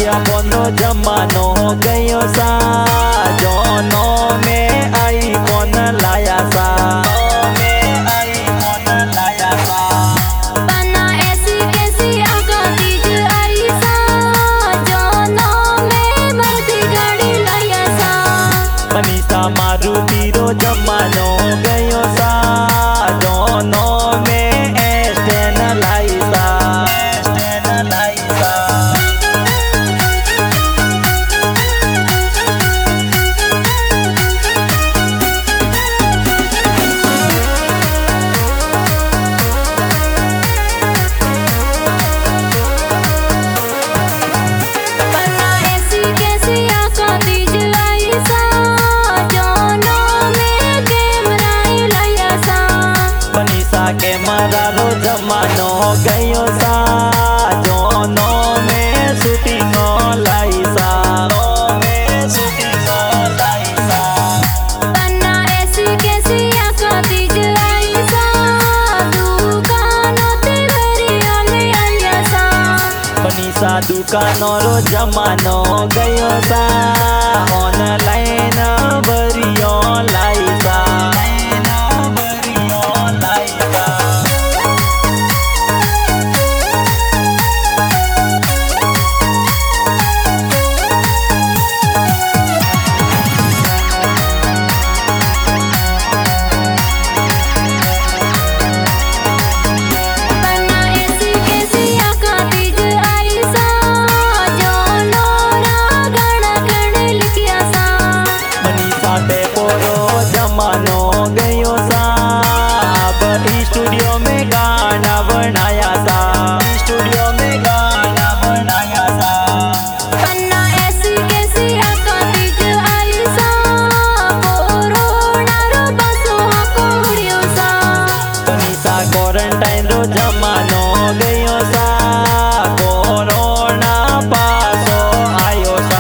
अपनो जमानो हो गयो सा जोनो में आई कौन लाया सा मारुति रो जमानो हो गयो सा दोनों में स्टैंड लाइसा कैमरा रो जमानो हो गयो सा दोनों में शूटिंग लाइसा दुकानो रो जमानो गयो सा ऑनलाइन भरियो लाइसा जमानो गयो सा अब स्टूडियो में गाना बनाया सा पन्ना ऐसी कैसी आकातिज आई सा कोरोना रो बसो कोड़ियो सा कनीसा क्वारंटाइन रो जमानो गयो सा कोरोना पासो आयो सा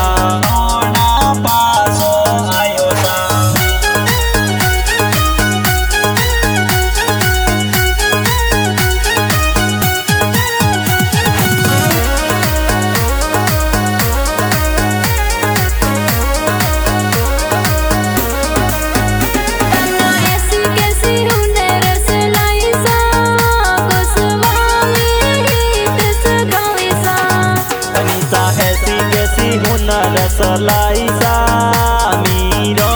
ऐसी कैसी हुनर सलाई सा मीरो